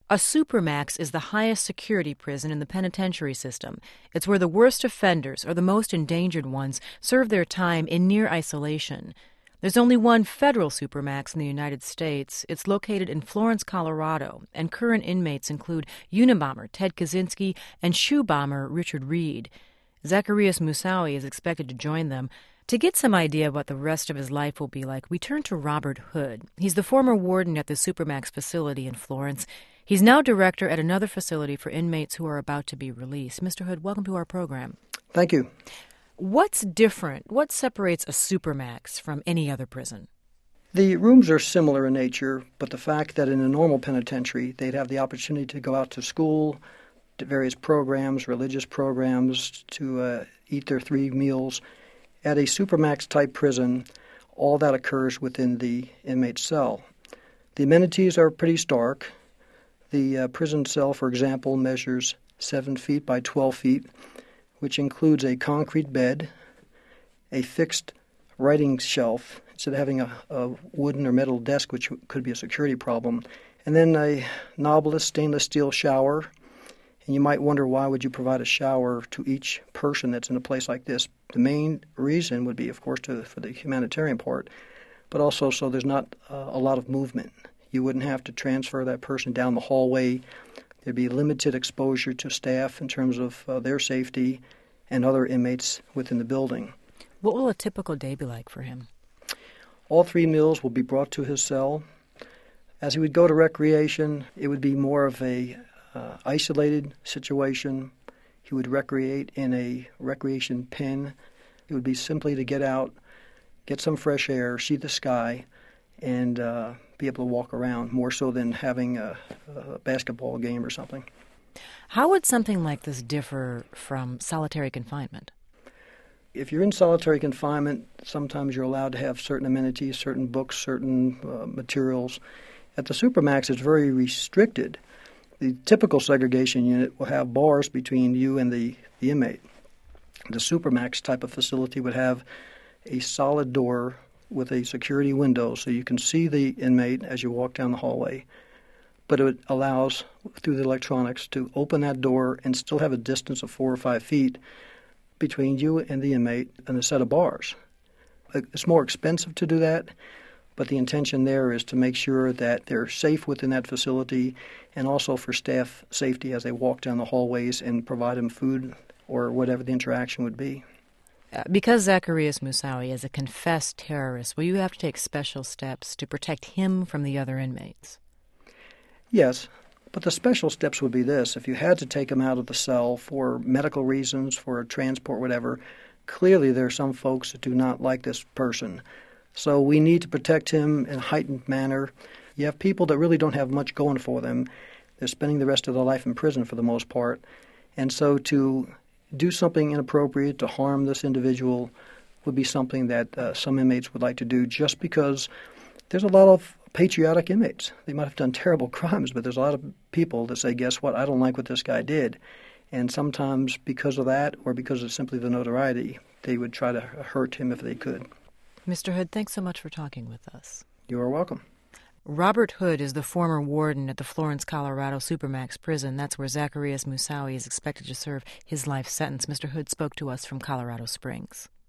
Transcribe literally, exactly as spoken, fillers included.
A supermax is the highest security prison in the penitentiary system. It's where the worst offenders, or the most endangered ones, serve their time in near isolation. There's only one federal supermax in the United States. It's located in Florence, Colorado, and current inmates include Unabomber Ted Kaczynski and shoe bomber Richard Reed. Zacarias Moussaoui is expected to join them. To get some idea of what the rest of his life will be like, we turn to Robert Hood. He's the former warden at the Supermax facility in Florence. He's now director at another facility for inmates who are about to be released. Mister Hood, welcome to our program. Thank you. What's different? What separates a Supermax from any other prison? The rooms are similar in nature, but the fact that in a normal penitentiary they'd have the opportunity to go out to school, to various programs, religious programs, to uh, eat their three meals. At a Supermax-type prison, all that occurs within the inmate's cell. The amenities are pretty stark. The uh, prison cell, for example, measures seven feet by twelve feet, which includes a concrete bed, a fixed writing shelf, instead of having a, a wooden or metal desk, which could be a security problem, and then a knobless stainless steel shower. And you might wonder, why would you provide a shower to each person that's in a place like this? The main reason would be, of course, to, for the humanitarian part, but also so there's not uh, a lot of movement. You wouldn't have to transfer that person down the hallway. There'd be limited exposure to staff in terms of uh, their safety and other inmates within the building. What will a typical day be like for him? All three meals will be brought to his cell. As he would go to recreation, it would be more of a uh, isolated situation. He would recreate in a recreation pen. It would be simply to get out, get some fresh air, see the sky, and uh, be able to walk around, more so than having a, a basketball game or something. How would something like this differ from solitary confinement? If you're in solitary confinement, sometimes you're allowed to have certain amenities, certain books, certain uh, materials. At the Supermax, it's very restricted. The typical segregation unit will have bars between you and the, the inmate. The Supermax type of facility would have a solid door with a security window so you can see the inmate as you walk down the hallway. But it allows, through the electronics, to open that door and still have a distance of four or five feet between you and the inmate and a set of bars. It's more expensive to do that, but the intention there is to make sure that they're safe within that facility, and also for staff safety as they walk down the hallways and provide them food or whatever the interaction would be. Uh, because Zacarias Moussaoui is a confessed terrorist, will you have to take special steps to protect him from the other inmates? Yes, but the special steps would be this. If you had to take him out of the cell for medical reasons, for transport, whatever, clearly there are some folks that do not like this person. So we need to protect him in a heightened manner. You have people that really don't have much going for them. They're spending the rest of their life in prison for the most part. And so to do something inappropriate, to harm this individual, would be something that uh, some inmates would like to do, just because there's a lot of patriotic inmates. They might have done terrible crimes, but there's a lot of people that say, guess what, I don't like what this guy did. And sometimes because of that, or because of simply the notoriety, they would try to hurt him if they could. Mister Hood, thanks so much for talking with us. You are welcome. Robert Hood is the former warden at the Florence, Colorado Supermax prison. That's where Zacarias Moussaoui is expected to serve his life sentence. Mister Hood spoke to us from Colorado Springs.